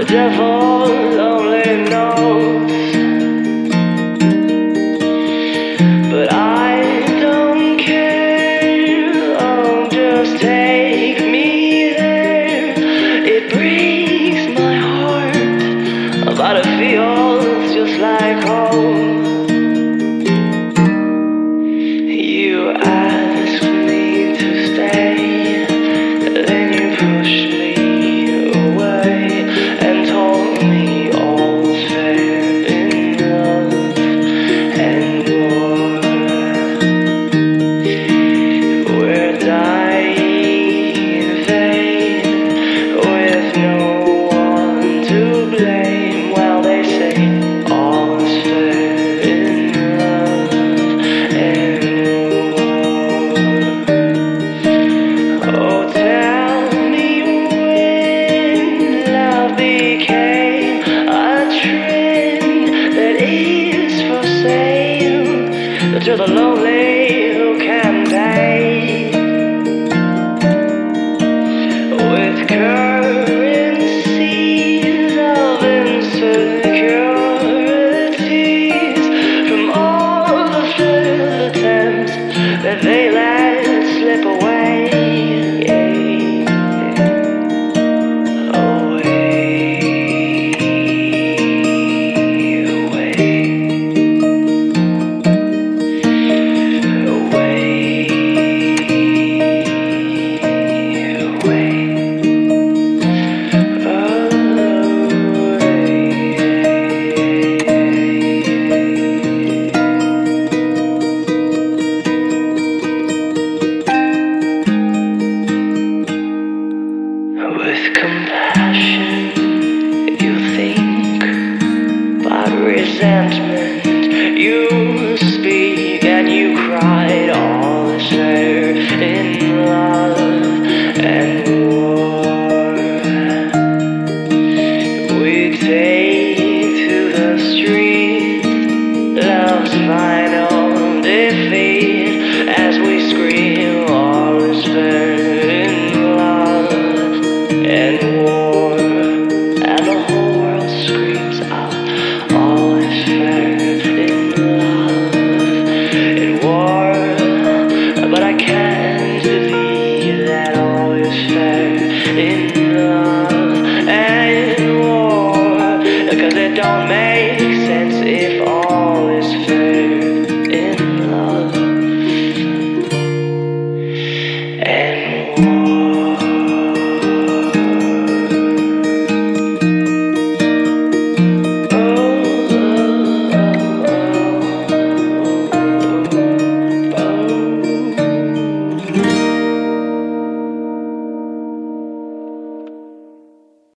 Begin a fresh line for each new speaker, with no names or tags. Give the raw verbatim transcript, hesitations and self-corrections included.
devil only knows. But I don't care, oh, just take me there. It breaks my heart, but it feels just like home. You asked me to stay, then you pushed me away and told me all's fair in love and war. We're dying in vain with no one to blame. Well, they say all's fair in love and oh, tell me when love became a trend that is for sale to the lonely